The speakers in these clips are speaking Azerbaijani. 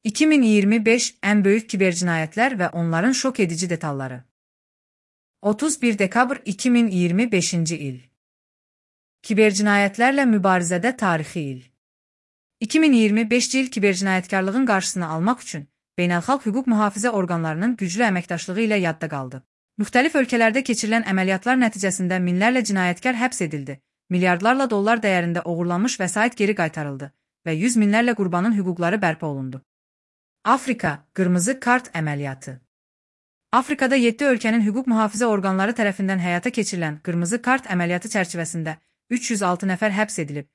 2025 ən böyük kibercinayətlər və onların şok edici detalları. 31 dekabr 2025-ci il. Kibercinayətlərlə mübarizədə tarixi il. 2025-ci il kibercinayətkarlığın qarşısını almaq üçün beynəlxalq hüquq mühafizə orqanlarının güclü əməkdaşlığı ilə yadda qaldı. Müxtəlif ölkələrdə keçirilən əməliyyatlar nəticəsində minlərlə cinayətkar həbs edildi, milyardlarla dollar dəyərində oğurlanmış vəsait geri qaytarıldı və yüz minlərlə qurbanın hüquqları bərpa olundu. Afrika qırmızı kart əməliyyatı. Afrikada 7 ölkənin hüquq mühafizə orqanları tərəfindən həyata keçirilən qırmızı kart əməliyyatı çərçivəsində 306 nəfər həbs edilib,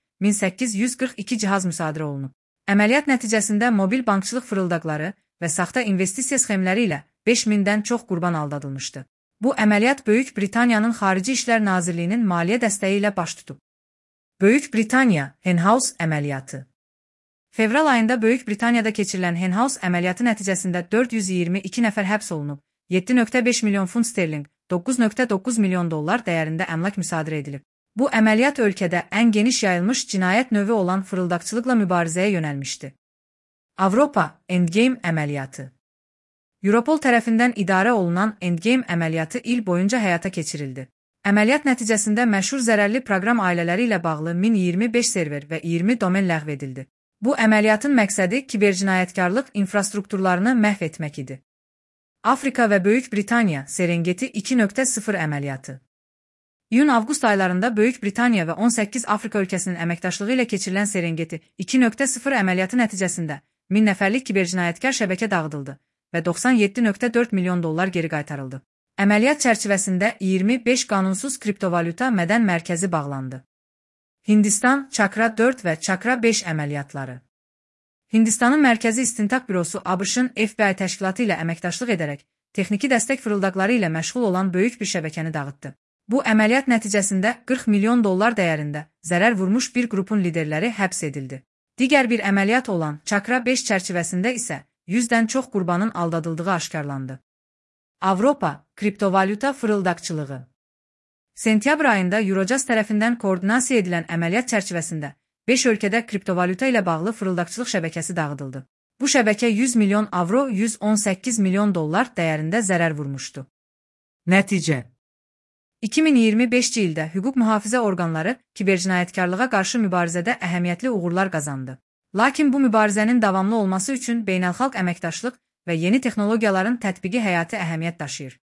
1842 cihaz müsadirə olunub. Əməliyyat nəticəsində mobil bankçılıq fırıldaqları və saxta investisiya sxemləri ilə 5000-dən çox qurban aldadılmışdı. Bu əməliyyat Böyük Britaniyanın Xarici İşlər Nazirliyinin maliyyə dəstəyi ilə baş tutub. Böyük Britaniya Henhouse əməliyyatı. Fevral ayında Böyük Britaniyada keçirilən Henhouse əməliyyatı nəticəsində 422 nəfər həbs olunub, 7,5 milyon funt sterling, 9,9 milyon dollar dəyərində əmlak müsadirə edilib. Bu əməliyyat ölkədə ən geniş yayılmış cinayət növü olan fırıldaqçılıqla mübarizəyə yönəlmişdi. Avropa Endgame əməliyyatı. Europol tərəfindən idarə olunan Endgame əməliyyatı il boyunca həyata keçirildi. Əməliyyat nəticəsində məşhur zərərli proqram ailələri ilə bağlı 1025 server və 20 domen ləğv edildi. Bu əməliyyatın məqsədi kibercinayətkarlıq infrastrukturlarını məhv etmək idi. Afrika və Böyük Britaniya Serengeti 2.0 əməliyyatı. İyun-avqust aylarında Böyük Britaniya və 18 Afrika ölkəsinin əməkdaşlığı ilə keçirilən Serengeti 2.0 əməliyyatı nəticəsində 1000 nəfərlik kibercinayətkar şəbəkə dağıdıldı və 97,4 milyon dollar geri qaytarıldı. Əməliyyat çərçivəsində 25 qanunsuz kriptovalyuta mədən mərkəzi bağlandı. Hindistan Çakra 4 və Çakra 5 əməliyyatları. Hindistanın Mərkəzi İstintaq Bürosu ABŞ-ın FBI təşkilatı ilə əməkdaşlıq edərək texniki dəstək fırıldaqları ilə məşğul olan böyük bir şəbəkəni dağıtdı. Bu əməliyyat nəticəsində 40 milyon dollar dəyərində zərər vurmuş bir qrupun liderləri həbs edildi. Digər bir əməliyyat olan Çakra 5 çərçivəsində isə 100-dən çox qurbanın aldadıldığı aşkarlandı. Avropa kriptovalyuta fırıldaqçılığı. Sentyabr ayında Eurojust tərəfindən koordinasiya edilən əməliyyat çərçivəsində 5 ölkədə kriptovalyuta ilə bağlı fırıldaqçılıq şəbəkəsi dağıdıldı. Bu şəbəkə 100 milyon avro, 118 milyon dollar dəyərində zərər vurmuşdu. Nəticə. 2025-ci ildə hüquq mühafizə orqanları kibercinayətkarlığa qarşı mübarizədə əhəmiyyətli uğurlar qazandı. Lakin bu mübarizənin davamlı olması üçün beynəlxalq əməkdaşlıq və yeni texnologiyaların tətbiqi həyati əhəmiyyət daşıyır.